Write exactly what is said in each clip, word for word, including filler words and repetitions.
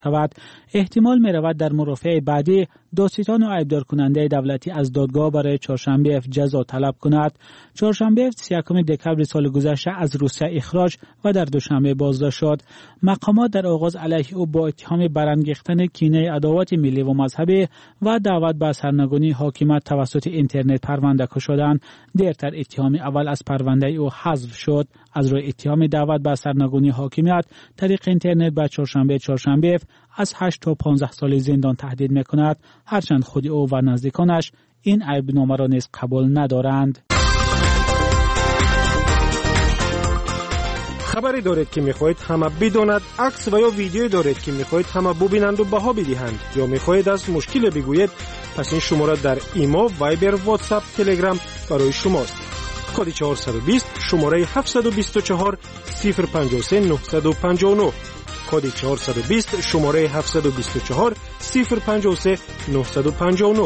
شود. احتمال می رود در مرافعه بعدی دادستان و عیبدار کننده دولتی از دادگاه برای چهارشنبه جزا طلب کند. چهارشنبه سی و یکم دکمبر سال گذشته از روسیه اخراج و در دوشنبه بازداشت شد. مقامات در آغاز علیه او با اتهام برانگیختن کینه عداوت ملی و مذهبی و دعوت به سرنگونی حاکمیت توسط اینترنت پرونده شدند. دیرتر اتهام اول از پرونده او حذف شد. از روی اتهام دعوت به سرنگونی حاکمیت طریق اینترنت به چهارشنبه چهارشنبه از هشت تا پانزده سال زندان تهدید میکند، هرچند خود او و نزدیکانش این عیبنامه را نیز قبول ندارند. خبری دارید که میخواهید همه بداند، عکس و یا ویدیویی دارید که میخواهید همه ببینند و بها بدهند، یا میخواهید از مشکل بگویید، پس این شماره در ایما، وایبر، واتساپ، تلگرام برای شماست. کد چهارصد و بیست شماره هفتصد و بیست و چهار صفر پنجاه و سه نهصد و پنجاه و نه. کد چهارصد و بیست شماره هفتصد و بیست و چهار صفر پنجاه و سه نهصد و پنجاه و نه.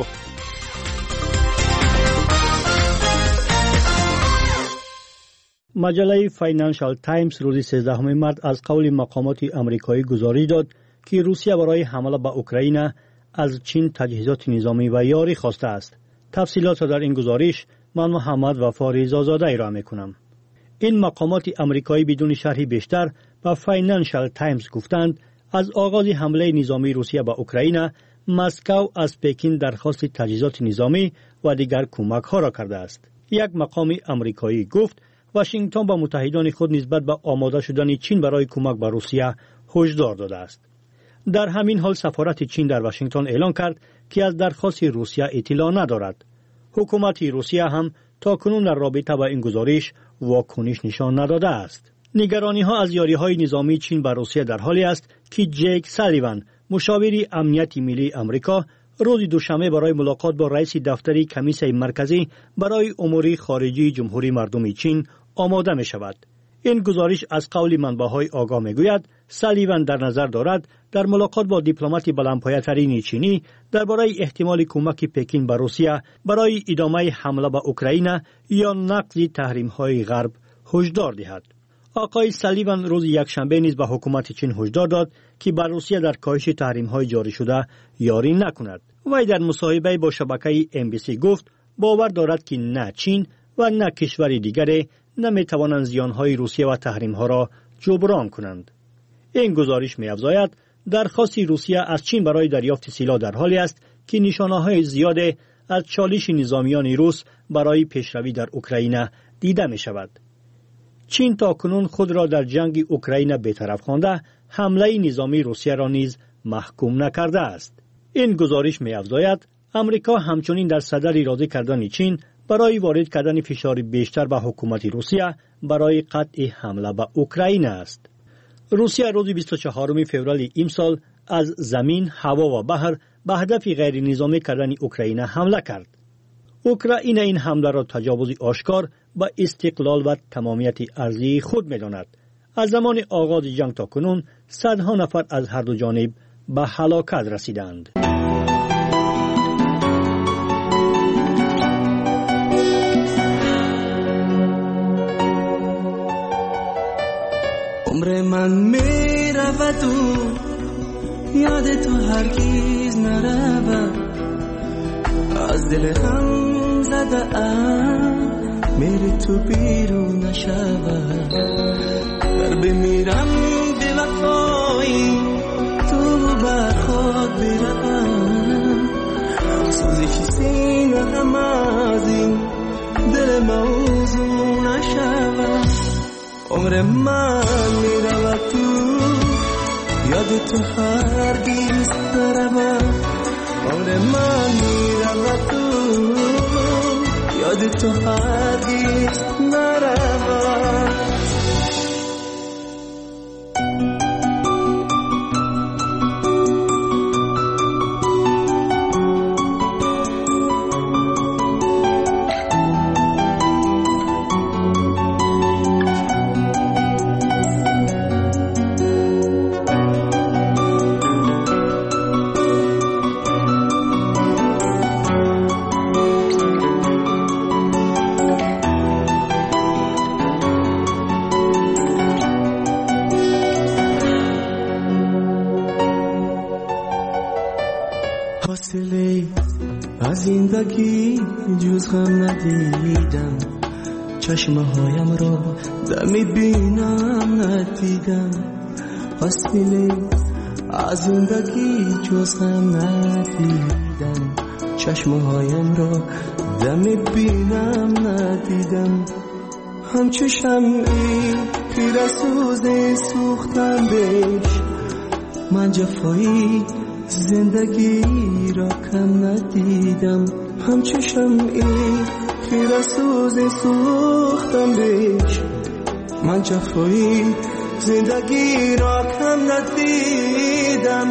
مجله فاینانشال تایمز روز سیزدهم مارس از قول مقامات آمریکایی گزارش داد که روسیه برای حمله به اوکراین از چین تجهیزات نظامی و یاری خواسته است. تفصیلات در این گزارش من محمد وفا رضازاده ارائه میکنم. این مقامات آمریکایی بدون شرح بیشتر به فاینانشال تایمز گفتند از آغاز حمله نظامی روسیه به اوکراین، مسکو از پکین درخواست تجهیزات نظامی و دیگر کمک ها را کرده است. یک مقام آمریکایی گفت واشنگتن با متحدان خود نسبت به آماده شدن چین برای کمک به روسیه هشدار داده است. در همین حال سفارت چین در واشنگتن اعلان کرد که از درخواست روسیه اطلاع ندارد. حکومت روسیه هم تا کنون در رابطه با این گزارش واکنش نشان نداده است. نگرانی ها از یاری های نظامی چین به روسیه در حالی است که جیک سالیوان، مشاور امنیت ملی آمریکا، روز دوشنبه برای ملاقات با رئیس دفتر کمیسیون مرکزی برای امور خارجی جمهوری مردم چین آماده می شود. این گزارش از قول منبع‌های آگاه می گوید سالیوان در نظر دارد در ملاقات با دیپلمات بلندپایه‌ترین چینی درباره احتمال کمک پکین به روسیه برای ادامه حمله به اوکراین یا نقض تحریم‌های غرب هشدار دهد. آقای سالیوان روز یکشنبه نیز به حکومت چین هشدار داد که بر روسیه در کاهش تحریم‌های جاری شده یاری نکند. وی در مصاحبه با شبکه ام بی سی گفت باور دارد که نه چین و نه کشور دیگری نمی‌توانند زیان‌های روسیه و تحریم‌ها را جبران کنند. این گزارش می‌افزاید درخواست روسیه از چین برای دریافت سلاح در حالی است که نشانه‌های زیاد از چالش نظامیان روس برای پیشروی در اوکراین دیده می‌شود. چین تاکنون خود را در جنگ اوکراین بی‌طرف خوانده، حمله نظامی روسیه را نیز محکوم نکرده است. این گزارش می‌افزاید امریکا همچنین در صدر اراده کردن چین برای وارد کردن فشار بیشتر به حکومت روسیه برای قطع حمله به اوکراین است. روسیه روز بیست و چهارم فوریه امسال از زمین، هوا و بحر به هدف غیر نظامی کردن اوکراین حمله کرد. اوکراین این حمله را تجاوز آشکار به استقلال و تمامیت ارضی خود می‌داند. از زمان آغاز جنگ تا کنون صدها نفر از هر دو جانب به هلاکت رسیدند. عمر من می رود و یاد تو هرگیز نرود، از دل هم زده ام میری تو بیرون نشود. در بمیرم به وفایی تو بر خود برم، سوزش سینه هم از این دل موضوع نشود. عمر من می رود تو یاد تو هرگیز نرود. عمر من می رود تو یاد تو هرگیز نرود. فاصله از زندگی جز غم ندیدم، چشمه هایم را دمی بینم ندیدم. فاصله از زندگی جز غم ندیدم، چشمه هایم را دمی بینم ندیدم. همچو شمعی پیر سوز سوختم بهش، من جفایی زندگی را کم ندیدم. همچو شمعی پیر سوز سوختم بهش، من جفایی زندگی را کم ندیدم.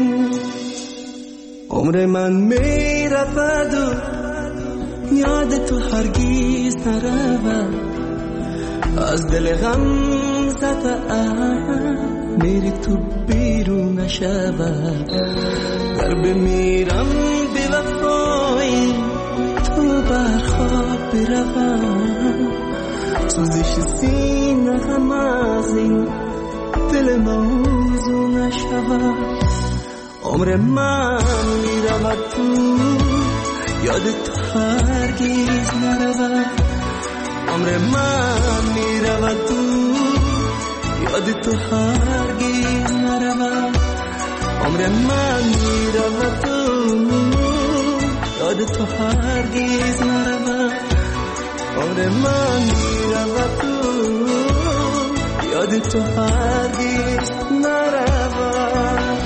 عمر من می رود و یاد تو هرگیز نرود، از دل غم زده ام میری تو بیرون نشود. گر بمیرم بی وفایی تو بر خواب بروم، سوزش سینه غم از این دل موضوع نشود. عمر من میرود تو یاد تو هرگیز نرود، عمر من میرود تو یاد تو هرگیز نرود. عمر من میرود تو یاد تو هرگیز نرود، عمر من میرود تو یاد تو هرگیز نرود.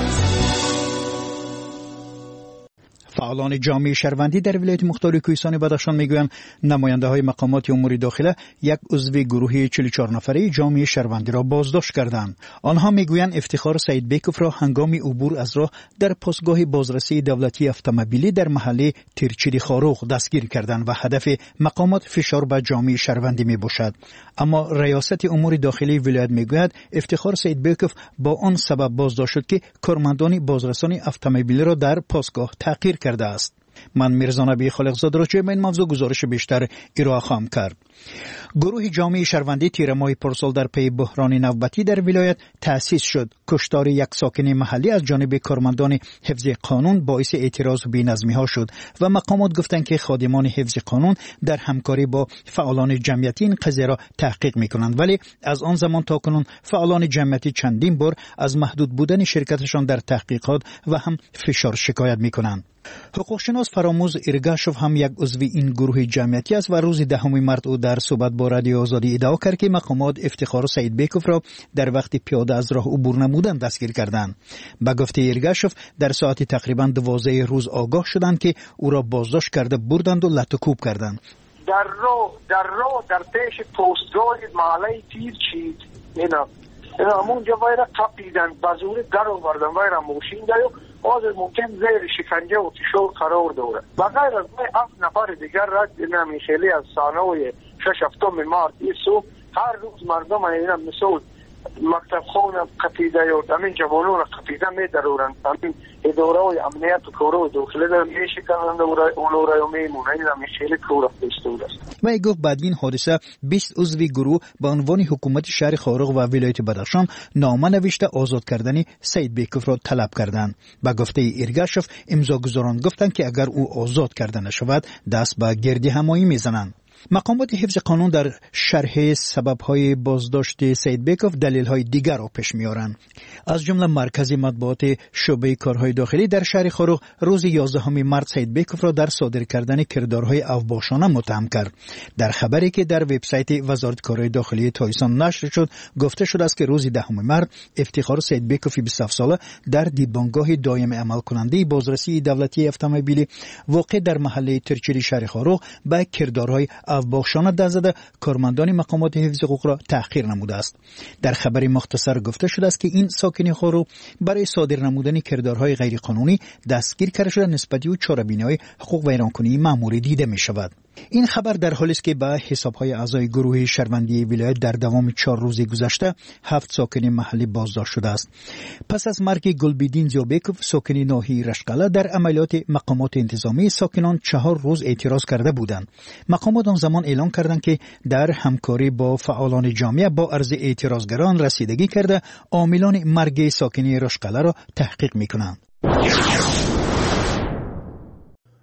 فعالان جامعه شهروندی در ولایت مختار کوهستان بدخشان میگویند نماینده های مقامات امور داخله یک عضو گروه چهل و چهار نفره جامعه شهروندی را بازداشت کردند. آنها میگویند افتخار سعید بیکوف را هنگام عبور از راه در پاسگاه بازرسی دولتی اتومبیلی در محله تیرچی خاروق دستگیر کردند و هدف مقامات فشار بر جامعه شهروندی میباشد. اما ریاست امور داخلی ولایت میگوید افتخار سعید بیکوف با آن سبب بازداشت شد که کارمندان بازرسانی اتومبیلی را در پاسگاه تعقیر کرده است. من میرزا نبی خالقزاده را چه این موضوع گزارش بیشتر ارائه خواهم کرد. گروه جامعه شهروندی تیر ماه پارسال در پی بحران نوبتی در ولایت تأسیس شد. کشتار یک ساکن محلی از جانب کارمندان حفظ قانون باعث اعتراض و بی‌نظمی ها شد و مقامات گفتند که خادمان حفظ قانون در همکاری با فعالان جمعیتی این قضیه را تحقیق میکنند، ولی از آن زمان تا کنون فعالان جمعیتی چندین بار از محدود بودن شرکتشان در تحقیقات و هم فشار شکایت میکنند. حقوقشناس فراموز ارگاشوف هم یک عضو این گروه جمعیتی است و روز دهم مارس او در صحبت با رادیو آزادی ادعا کرد که مقامات افتخار سعید بیکوف را در وقت پیاده از راه عبور نمودن دستگیر کردند. به گفته ارگاشوف در ساعت تقریبا دوازده روز آگاه شدند که او را بازداشت کرده بردند و لطوکوب کردند. در راه در راه در پیش پستگاه محله تیرچی اینا اینا همونجا وایرا قپیدن بازور در آوردن وایرا موشین دیو آز ممکن زیر شکنجه و تشور قرار دوره. بغیر از ما هفت نفر دیگر را دیدم خیلی از سانوی شش هفتم مارس ایسو هر روز مردم اینا مثل مکتب خونه قپیده و همین جوانون قپیده می درورن. همین اداره و امنیت و کورو داخله در میشه کنند و اولورای و میمونه. این همین خیلی کور استود است. و ای گفت بعد این حادثه بیست عضو گروه به عنوان حکومت شهر خاروق و ولایت بدخشان نامه نوشته آزاد کردن سعید بیکوف را طلب کردند. به گفته ارگاشوف امضاگزاران گفتند که اگر او آزاد کرده نشود دست به گردی همایی میزنند. مقامات حفظ قانون در شرح سبب‌های بازداشت سعید بیکوف دلیل‌های دیگر را پیش می‌آورند. از جمله مرکز مطبوعات شعبه کارهای داخلی در شهر خاروق روز یازدهم مارس سعید بیکوف را در صادر کردن کردارهای اوباشانه متهم کرد. در خبری که در وبسایت وزارت کارهای داخلی تایسان نشر شد گفته شده است که روز دهم مارس افتخار سعید بیکوف بیست و هفت ساله در دیدبانگاه دایم عمل کننده بازرسی دولتی اتومبیلی واقع در محله ترچری شهر خاروق به کردارهای اوباشانه دست زده کارمندان مقامات حفظ حقوق را تحقیر نموده است. در خبر مختصر گفته شده است که این ساکن خاروق برای صادر نمودن کردارهای غیرقانونی دستگیر کرده شده نسبتی و چاره‌بینی‌های حقوق ویرانکنی مأموری دیده می شود. این خبر در حالی است که به حساب‌های اعضای گروه شهروندی ولایت در دوام چهار روز گذشته هفت ساکن محلی بازداشت شده است. پس از مرگ گلبدین زیابیکوف ساکن ناحیه رشقله در عملیات مقامات انتظامی ساکنان چهار روز اعتراض کرده بودند. مقامات آن زمان اعلام کردند که در همکاری با فعالان جامعه با عرض اعتراضگران رسیدگی کرده عاملان مرگ ساکنی رشقله را تحقیق می‌کنند.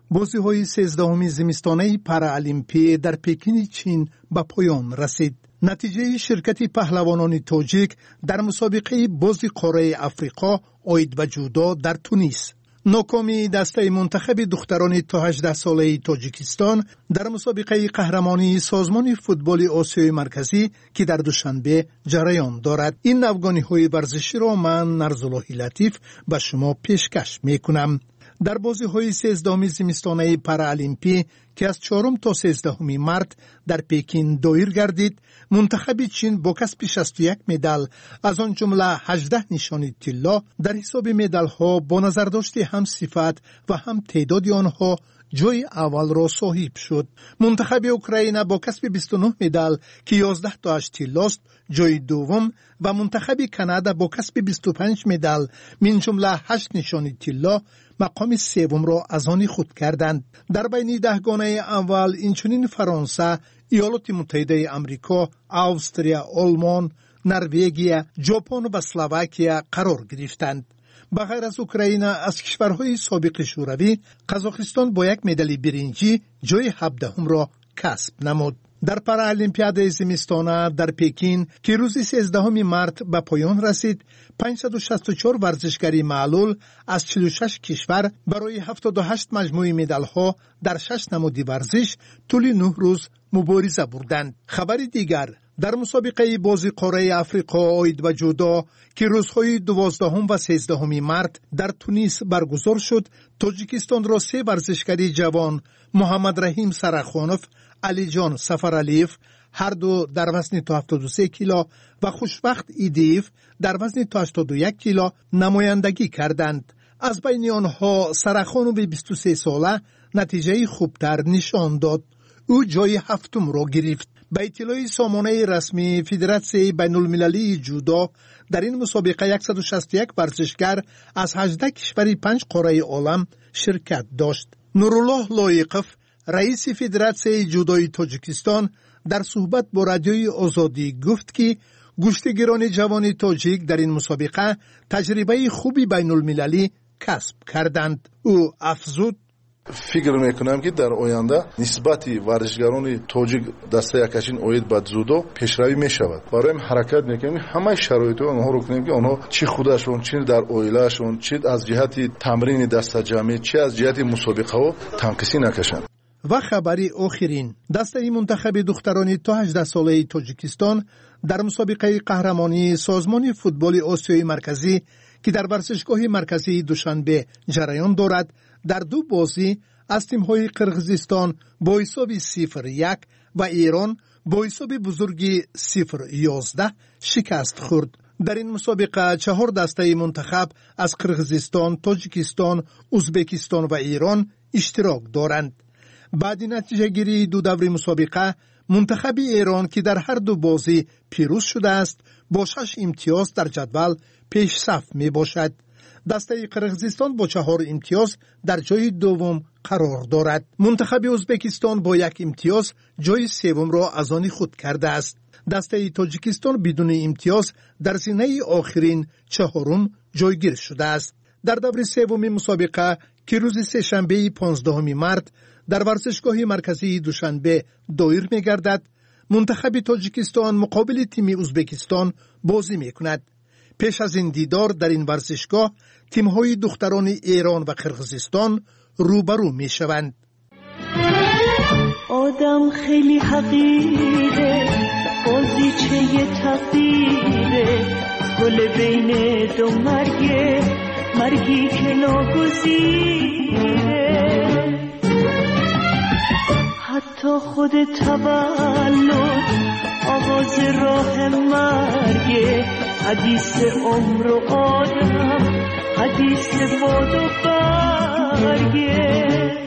بازی‌های سیزدهم زمستانه پارالیمپی در پکین چین به پایان رسید. نتیجه شرکت پهلوانان تاجیک در مسابقه بازی قاره افریقا عاید به جودو در تونس. ناکامی دسته منتخب دختران تا هجده ساله تاجیکستان در مسابقه قهرمانی سازمان فوتبال آسیای مرکزی که در دوشنبه جریان دارد. این افغانی‌های ورزشی را من نرزالله لطیف به شما پیشکش می‌کنم. در بازی‌های سیزدهم زمستانه پارالیمپی که از چهارم تا سیزدهم مارس در پکین دایر گردید، منتخب چین با کسب شصت و یک مدال از آن جمله هجده نشانی طلا در حساب مدال‌ها با نظرداشت هم صفت و هم تعداد آنها جای اول را صاحب شد. منتخب اوکراین با کسب بیست و نه مدال که یازده تاش طلاست جای دوم و منتخب کانادا با کسب بیست و پنج مدال من جمله هشت نشانی طلا مقام سوم را از آن خود کردند. در بین دهگانه اول اینچنین فرانسه، ایالات متحده آمریکا، استرالیا، آلمان، نروژ، ژاپن و اسلواکیه قرار گرفتند. بغیر از اوکراین از کشورهای سابق شوروی، قزاقستان با یک مدال برنجی جای هفدهم را کسب نمود. در پارالیمپیاد زمستانه در پکین که روز سیزدهم مارس به پایان رسید، پانصد و شصت و چهار ورزشکاری معلول از چهل و شش کشور برای هفتاد و هشت مجموعه مدال‌ها در شش نمود ورزش طول نه روز مبارزه بردند. خبر دیگر، در مسابقه بازی قاره افریقا عاید به جودو که روزهای دوازدهم و سیزدهم مارس در تونس برگزار شد، تاجیکستان را سه ورزشکاری جوان محمد رحیم سرخانوف، علی جان سفرعلیف هر دو در وزن تا هفتاد و سه کیلو و خوشبخت ایدیف در وزن تا هشتاد و یک کیلو نمایندگی کردند. از بین آنها سرخانوف بیست و سه ساله نتیجه خوبتر نشان داد. او جای هفتم را گرفت. به اطلاع سامانه رسمی فدراسیون بین المللی جودو در این مسابقه صد و شصت و یک ورزشکار از هجده کشور پنج قاره عالم شرکت داشت. نورالله لایقف رئیس فدراسیون جودوی تاجیکستان در صحبت با رادیوی آزادی گفت که گشتگیران جوان تاجیک در این مسابقه تجربه خوبی بین المللی کسب کردند. او افزود: فکر میکنم که در آینده نسبت ورزشکاران تاجیک دسته یکشین عاید به جودو پیشروی میشود. برای این حرکت میکنیم همه شرایط آنها رو کنیم که آنها چی خودشون، چی در عائلهشون، چی از جهت تمرین دسته جمعی، چی از جهت مسابقه ها تنقیصی نکشند. و خبری آخرین، دسته منتخب دختران تا هجده ساله تاجیکستان در مسابقه قهرمانی سازمان فوتبال آسیای مرکزی که در ورزشگاه مرکزی دوشنبه جریان دارد، در دو بازی از تیم‌های قرقیزستان با حساب صفر یک و ایران با حساب بزرگی صفر یازده شکست خورد. در این مسابقه چهار دسته منتخب از قرقیزستان، تاجیکستان، ازبکستان و ایران اشتراک دارند. بعد نتیجه گیری دو دور مسابقه، منتخب ایران که در هر دو بازی پیروز شده است با شش امتیاز در جدول پیش صف می باشد. دسته قرقیزستان با چهار امتیاز در جای دوم قرار دارد. منتخب ازبکستان با یک امتیاز جای سوم را از آن خود کرده است. دسته تاجیکستان بدون امتیاز در زینه آخرین چهارم جایگیر شده است. در دور سوم مسابقه که روز سه‌شنبه پانزدهم مارس در ورزشگاه مرکزی دوشنبه دایر می گردد، منتخب تاجیکستان مقابل تیم ازبکستان بازی می کند. پیش از این دیدار در این ورزشگاه تیم‌های دختران ایران و قرقیزستان روبرو می شوند. آدم خیلی حقیره، بازیچه تقدیره، گل بین دو مرگه، مرگی که ناگزیره. حتی خود تولد آغاز راه مرگه، حدیث عمر و آدم، حدیث باد و برگه.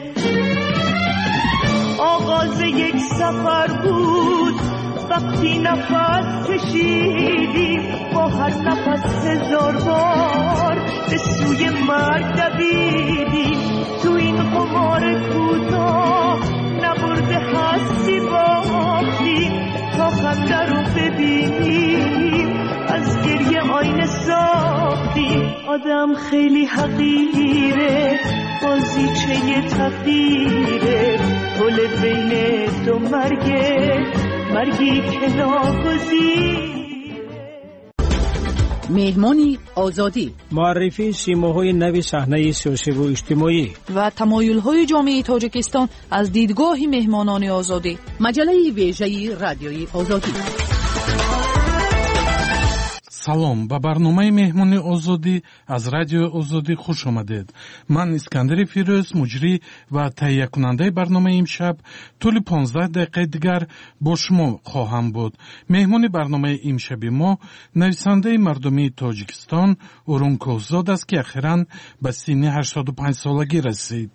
آغاز یک سفر بود وقتی نفس کشیدیم، با هر نفس هزار بار به سوی مرگ دویدیم. تو این قمار کوتاه نبرده هستی باختیم، تا خنده رو ببینیم از گریه آینه ساختیم. آدم خیلی حقیره، بازیچه تقدیره، گل بین دو مرگه، مرگی که ناگزیره. مهمانی آزادی، معرفی سیماهای نو صحنه سیاسی و اجتماعی و تمایل‌های جامعه تاجیکستان از دیدگاه مهمانان آزادی. مجله ویژه رادیوی آزادی. салом ба барномаи меҳмони озодӣ аз радиои озодӣ хуш омадед. ман искандари фирӯз муҷрӣ ва таҳиякунандаи барномаи имшаб тӯли понздаҳ дақиқаи дигар бо шумо хоҳам буд. меҳмони барномаи имшаби мо нависандаи мардумии тоҷикистон урун кӯҳзод аст ки ахиран ба синни ҳаштоду панҷсолагӣ расид.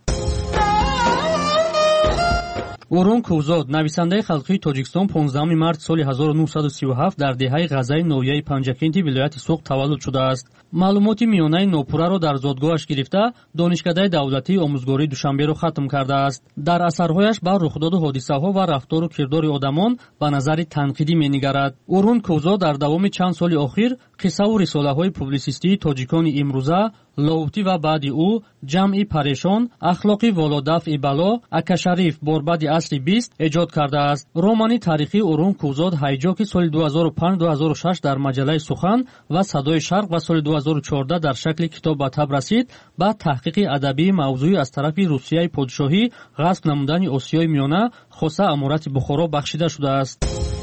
урун кӯҳзод нависандаи халқии тоҷикистон понздаҳуми март соли ҳазору нуҳсаду сию ҳафт дар деҳаи ғазаи ноҳияи панҷакенти вилояти Суғд таваллуд шудааст. маълумоти миёнаи нопурраро дар зодгоҳаш гирифта донишкадаи давлатии омӯзгории Душанберо хатм кардааст. дар асарҳояш ба рухдоду ҳодисаҳо ва рафтору кирдори одамон ба назари танқидӣ менигарад. урун кӯҳзод дар давоми чанд соли охир қиссаву рисолаҳои публисистии тоҷикони имрӯза, ловти ва баъди ӯ, ҷамъи парешон, ахлоқи володафъи бало, акашариф борбади асри бист эҷод кардааст. романи таърихи урун кӯҳзод ҳайҷо ки соли ду ҳазору панҷ ду ҳазору шаш дар маҷалаи сухан ва садои шарқ ва соли ду ҳазору чордаҳ дар шакли китоб ба таб расид, ба таҳқиқи адабии мавзӯӣ аз тарафи Русияи подшоҳӣ ғасб намудани Осиёи Миёна хоса амурати Бухоро бахшида шудааст.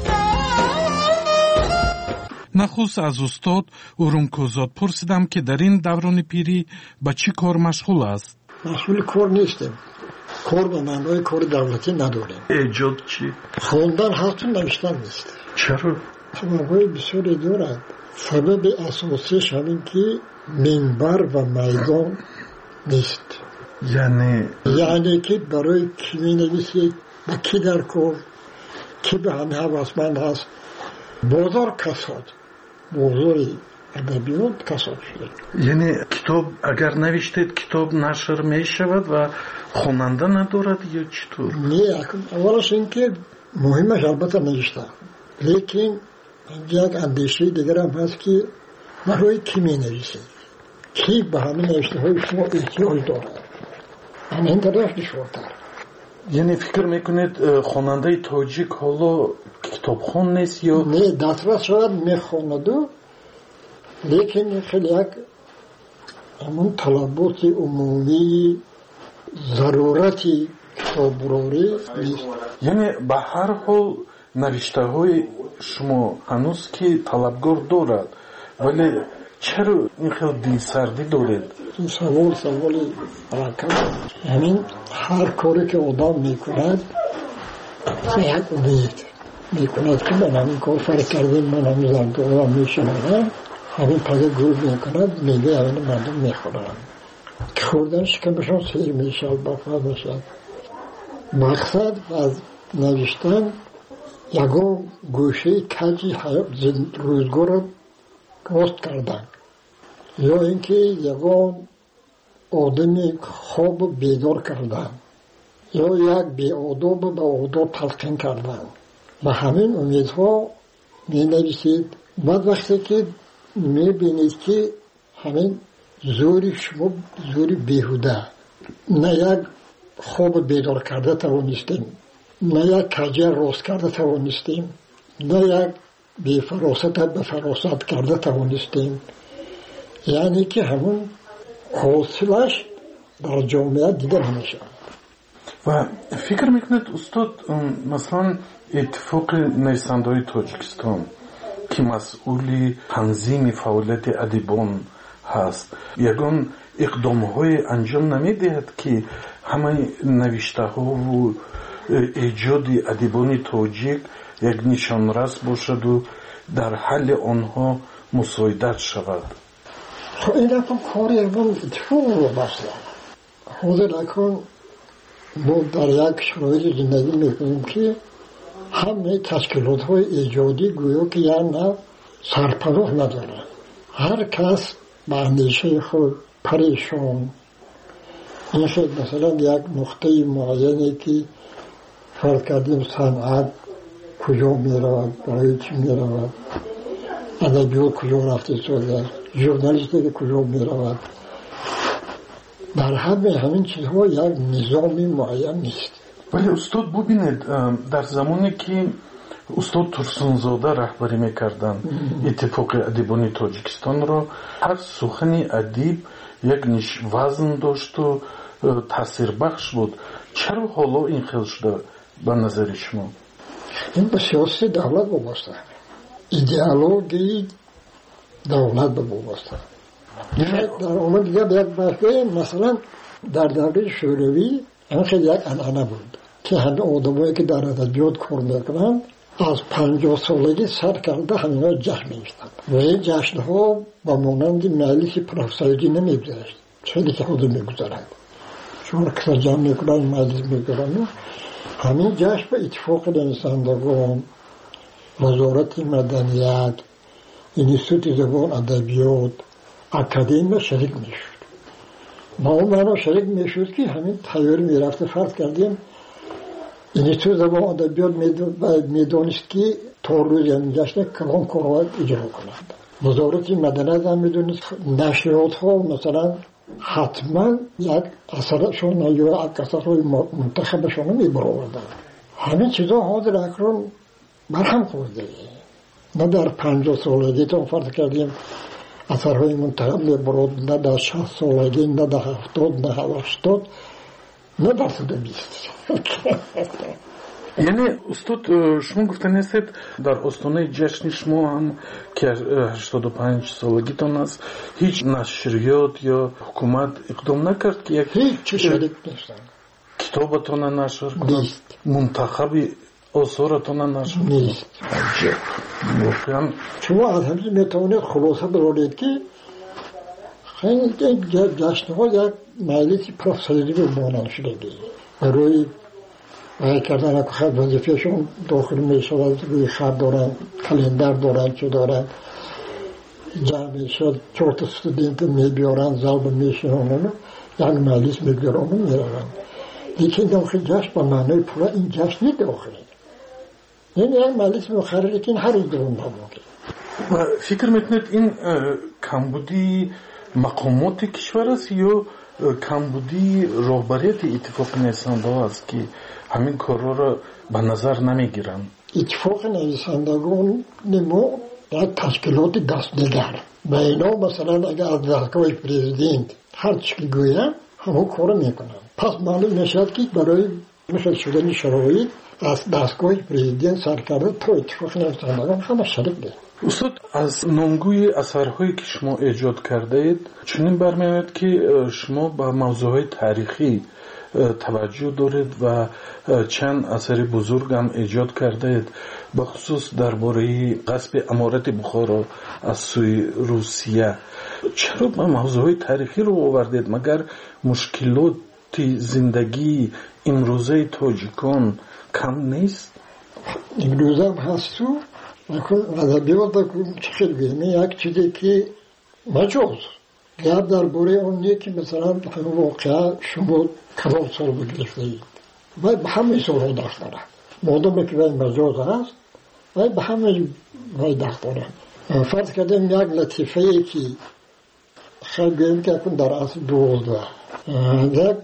нахуст аз устод урун кӯҳзод пурсидам ки дар ин даврони пирӣ ба чӣ кор машғул аст. машғули кор нестем. кор ба маънои кори давлатӣ надорем. эҷод чӣ? хондан ҳасту навиштан нест. чаро? сабабҳои бисёре дорад. сабаби асосиш ҳамин ки минбар ва майдон нест. яъне яъне ки барои кӣ менависед, ба кӣ дар кор, кӣ ба ҳам ҳавасманд ҳаст. бозор касод, бозори адабиёт касод шуда. яъне китоб агар навиштед китоб нашр мешавад ва хонанда надорад ё чӣ тур? не, аввалаш ин ки муҳимаш албатта навишта, лекин як андешаи дигарам ҳаст ки барои кӣ менависед, кӣ ба ҳамин навиштаҳои шумо эҳтиёҷ дорад. ҳамин тараф душвортар. яъне фикр мекунед хонандаи тоҷик ҳоло китобхон нест ё? не, дастрас шояд мехонаду, лекин хеле як ҳамон талаботи умумии зарурати китоббурорӣ нест. яъне ба ҳар ҳол навиштаҳои шумо ҳанӯз ки талабгор дорад, вале чаро ин хел дилсардӣ доред? ин савол саволи ракам. ҳамин ҳар коре ки одам мекунад ба як умед мекунад ки ман ҳамин кор фарқ кардем, ман ҳамин заргоҳам мешавадам, ҳамин пага гӯр мекунад, мегаи ҳамин мардум мехӯрад. ки хӯрданаш камашон сер мешавад, бафа мешавад. мақсад аз навиштан ягон гӯшаи каҷи рӯзгорро рост кардан, ё ин ки ягон одами хобу бедор кардан, ё як беодобу ба одоб талқин кардан. ба ҳамин умедҳо менависед. баъд вақте ки мебинед ки ҳамин зӯри шумо зӯри беҳуда, на як хобу бедор карда тавонистем, на як каҷа рост карда тавонистем, на як бефаросата ба фаросат карда тавонистем. яъне ки ҳамон ҳосилаш дар ҷомеа дида намешавад. ва фикр мекунед устод, масалан иттифоқи нависандаҳои Тоҷикистон ки масъули танзими фаъолияти адибон ҳаст, ягон иқдомҳое анҷом намедиҳад ки ҳамаи навиштаҳову эҷоди адибони тоҷик як нишонрас бошаду дар ҳалли онҳо мусоидат шавад? این رقم کاری اون اتفاق رو بسته حاضر اکن ما در یک شرایط زندگی میکنیم که همه تشکیلات های ایجادی گویا که یعنی سرپناه نداره. هر کس به اندیشه خود پریشان. این خیلی مثلا یک نقطه معینی که فرق کردیم صنعت کجا می رود، برای چی می رود، ادبیات کجا رفته شده، ژورنالیستی که کجا می رود. در همه همین چیزها یک نظامی معین نیست. ولی استاد ببینید در زمانی که استاد ترسونزاده رهبری میکردن اتفاق ادیبانی تاجیکستان را، هر سخن ادیب یک نش وزن داشت و تاثیر بخش بود. چرا حالا این خیلی شده به نظر شما؟ این به سیاسی دولت وابسته، ایدئولوژی دولت به وابسته. در اون دیگه یک بحثه مثلا در دوره شوروی این خیلی یک انعنه بود که همه آدمایی که در ادبیات کار میکنند از پنجاه سالگی سر کرده همینا جشن می‌گرفتند و این جشن‌ها با مانند مجلس پروفسوری نمی‌گذشت، خیلی که خود می‌گذارند چون که جمع می‌کنند مجلس می‌گذارند. همین جشن به اتفاق نویسندگان، وزارت مدنیت، انستیتوت زبان ادبیات، اکادمی شریک می‌شد. ما اون معنا شریک می‌شد که همین تیاری می‌رفت. فرض کردیم انستیتوت زبان ادبیات می‌دانست که تا روز این جشن کلام کارآمد اجرا کنند. وزارت مدنیت هم می‌دانست نشریات‌ها مثلا حتما یک اثرشون یا یک اثرهای منتخبشون می‌برآوردند. همین چیزا حاضر اکنون برهم خورده. نه در پنجاه سالگی تا فرض کردیم اثرهای منتخب می‌برد، نه در شصت سالگی، نه در هفتاد، نه در هشتاد، نه در صد و بیست. یعنی استاد شما گفتن هستید در آستانه جشن شما هم که هشتاد و پنج سالگیتان است هیچ نشریات یا حکومت اقدام نکرد که یک هیچ شریک نیستن، کتابتان نشر کنند، منتخب آثارتان نشر نیست. عجب. واقعا شما از همین میتوانید خلاصه برانید که خیلی جشن‌ها یک مجلس پروفسوری به مانند شده برای و کردن که خط وظیفهشون داخل می شود، روی خط دارن، کلندر دارن، چه دارن، جمع می شود، چهار تا استودنت می بیارن، ضرب می شونن، یک مجلس می بیارن و می روند. لیکن داخل جشن با معنای پورا این جشن نیست داخلی. این یک مجلس مخرری که این هر روز دوم نموده. و فکر میکنید این کمبودی مقامات کشور است یا کمبودی رهبریت اتفاق نویسندگان است که همین کارا را به نظر نمیگیرن؟ اتفاق نویسندگان نمو یک تشکیلات دستنگر و اینا مثلا اگر از دستگاه پرزیدنت هر چی گویم همون کار میکنن. پس معلوم میشد که برای مثل شدن شرایط از دستگاه پرزیدنت سرکرده تا اتفاق نویسندگان همه شریک ده. استاد از نامگوی اثرهایی که شما ایجاد کرده اید چنین برمی‌آید که شما به موضوعهای تاریخی توجه دارید و چند اثر بزرگ هم ایجاد کرده اید، به خصوص درباره غصب امارت بخارا از سوی روسیه. چرا به موضوعهای تاریخی رو آوردید؟ مگر مشکلات زندگی امروزه تاجیکان کم نیست؟ امروزه هم هست تو ادبیات چه خیلی بگیم یک چیزی که مجاز گرد در باره اون نیه که مثلا همه واقعا شما کلام سال بگرفته اید و به همه سال ها دست دارن مادام که باید مجاز هست و به همه باید دست دارن. فرض کردیم یک لطیفه ای که خیلی بگیم که اکن در اصل دوازده یک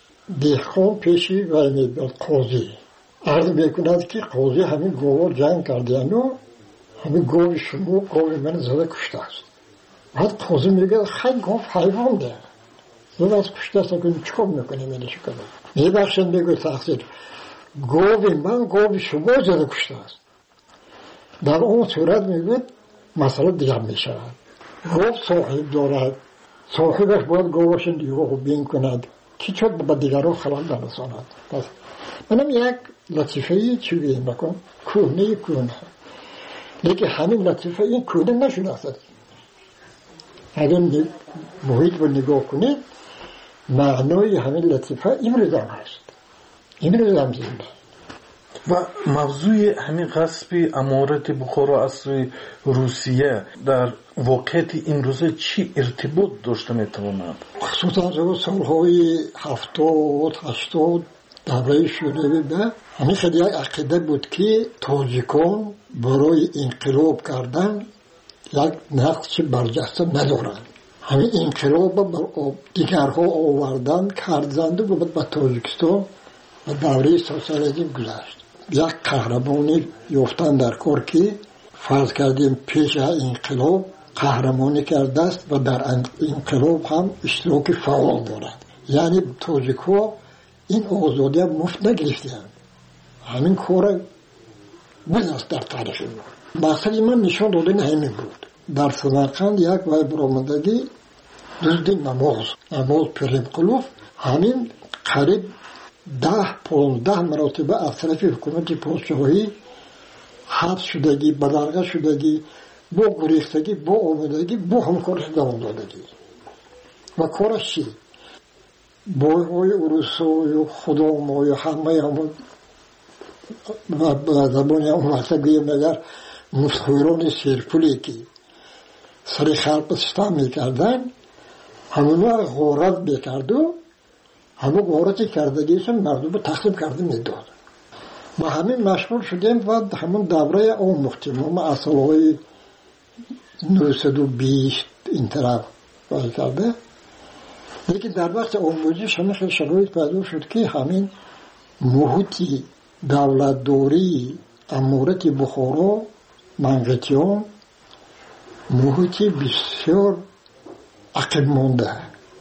دهخان پیشی و میبرد قاضی عرض میکند که قاضی همین گوار جنگ کردین و همین گوار شما گوار من زده کشته است. بعد قاضی میگه خیلی گفت حیوان ده زده از کشته است کنیم چکار میکنیم اینه چکار میبخشن میگه تقصیر گوار من گوار شما زده کشته است. در اون صورت میگه مسئله دیگر میشود. گوار صاحب دارد، صاحبش باید گوارش دیگه خوب بین کند که چود با دیگران خلال برساند. پس منم یک لطیفه چی بیم بکن کونه کونه لیکن همین لطیفه این کونه نشده است. اگر محیط رو نگاه کنید معنای همین لطیفه امروز هم هست، امروز هم زنده. و موضوع همین غصب امارت بخارا از سوی روسیه در واقعیت امروزه چی ارتباط داشته میتواند؟ خصوصا سالهای هفتاد هشتاد دوره شوروی به همین خیلی یک عقیده بود که تاجیکان برای انقلاب کردن یک نقش برجسته ندارند. همین انقلاب دیگرها آوردن کردند و به تاجیکستان و دوره سوسیالیسم گذشت. یک قهرمانی یافتن در کار که فرض کردیم پیش انقلاب قهرمانی کرده است و در انقلاب هم اشتراک فعال دارد. یعنی تاجیک ها این آزادی مفت نگرفتند. همین کار بودست در تاریخ ما. مقصد من نشان دادن همین بود. در سمرقند یک وای برآمدگی دزد نماز نماز پریم قلوف همین قریب ده پانزده مراتبه از طرف حکومت پادشاهی حبس شدگی، بدرگاه شدگی، با گریختگی، با آمدگی، با همکارش دوام دادگی. و کارش چی؟ بایهای اروسای و خدامای همه همون و زبانی همون وقتا گویم اگر مفتخوران سیرپولی که سر خلق ستم میکردن همونها غارت بکرد و همون غارتی کردگیشون مردم رو تقسیم کرده میداد. ما همین مشغول شدیم و همون دوره آموختیم. ما اصلهای نوصد و بیست این طرف باید کرده. لیکن در وقت آموزش همین خیلی شرایط پیدا شد که همین محیطی دولت دوری امورت بخارا منقطیان محیطی بسیار عقب مانده.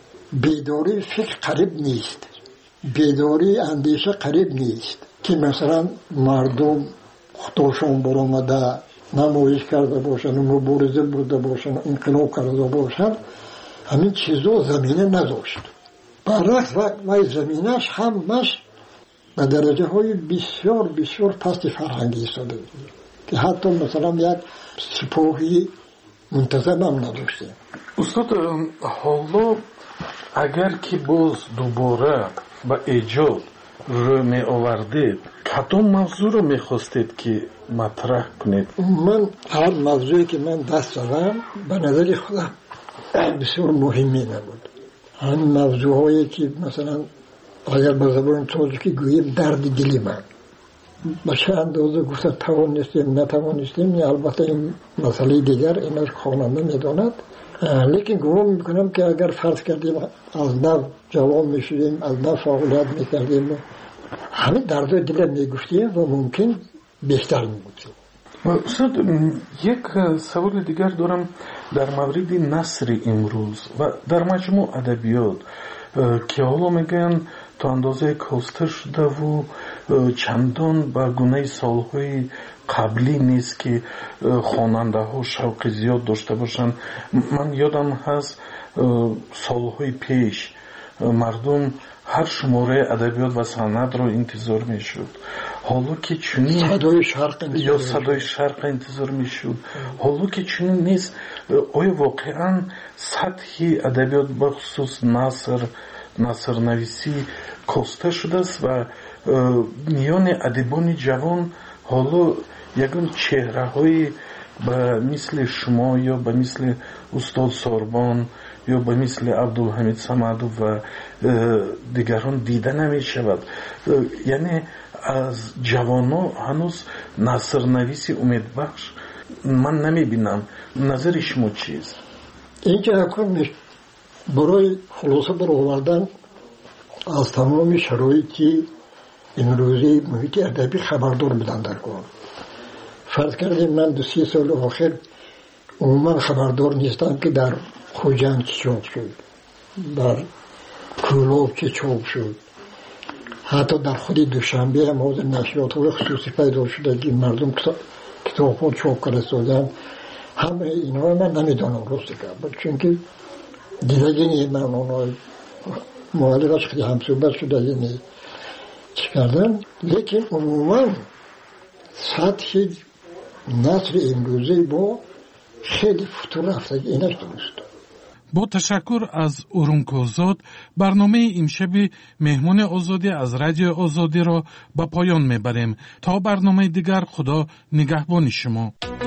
بیداری فکر قریب نیست، بیداری اندیشه قریب نیست که مثلا مردم خودشان برآمده نمایش کرده باشن و مبارزه برده باشن انقلاب کرده باشن. همین چیزا زمینه نداشت. برعکس و زمینش همش به درجه های بسیار بسیار پست فرهنگی ایستاده بود که حتی مثلا یک سپاهی منتظم هم نداشته. استاد حالا اگر که باز دوباره با ایجاد رو می آوردید کدام موضوع رو می خواستید که مطرح کنید؟ من هر موضوعی که من دست دارم به نظر خودم بسیار مهمی نبود. همین موضوع هایی که مثلا اگر به زبان تاجیکی گوییم درد دلی من به چه اندازه گفتن توانستیم نتوانستیم، البته این مسئله دیگر این از خواننده میداند. لیکن گمان میکنم که اگر فرض کردیم از نو جوان میشدیم از نو فعالیت میکردیم همین درد دل میگفتیم و ممکن بهتر میبودیم. استاد یک سوال دیگر دارم در مورد نثر امروز و در مجموع ادبیات که حالا میگن تا اندازه کاسته شده و چندان به گونه سالهای قبلی نیست که خواننده ها شوق زیاد داشته باشند. من یادم هست سالهای پیش مردم هر شماره ادبیات و سند را انتظار میشد. حالا که چنین صدای شرق یا صدای شرق انتظار میشد، حالا که چنین نیست، آیا واقعا سطح ادبیات بخصوص نثر نثر نویسی کاسته شده است و میان ادیبان جوان حالا یگان چهره های به مثل شما یا به مثل استاد ساربان یا به مثل عبدالحمید صمدو و دیگران دیده نمی شود؟ یعنی از جوانان هنوز نثر نویسی امیدبخش من نمی بینم. نظر شما چیست؟ این که اکنون برای خلاصه برآوردن از تمام شرایطی امروزی محیط ادبی خبردار بدن در کار. فرض کردیم من دو سی سال آخر عموما خبردار نیستم که در خوجند چه چاپ شد، در کولوب چه چاپ شد، حتی در خود دوشنبه هم حاضر نشریات های خصوصی پیدا شده که مردم کتاب ها چاپ کرده سازن. همه اینها من نمیدانم راستی که چون که دیدگی نیم من اونها معلقش خیلی همصحبت شده یعنی چی کردن. لیکن عموما سطح نثر امروزی با خیلی فتور رفته اینش درست. با تشکر از اورونکوزاد برنامه امشب مهمون آزادی از رادیو آزادی را به پایان میبریم. تا برنامه دیگر خدا نگهبان شما.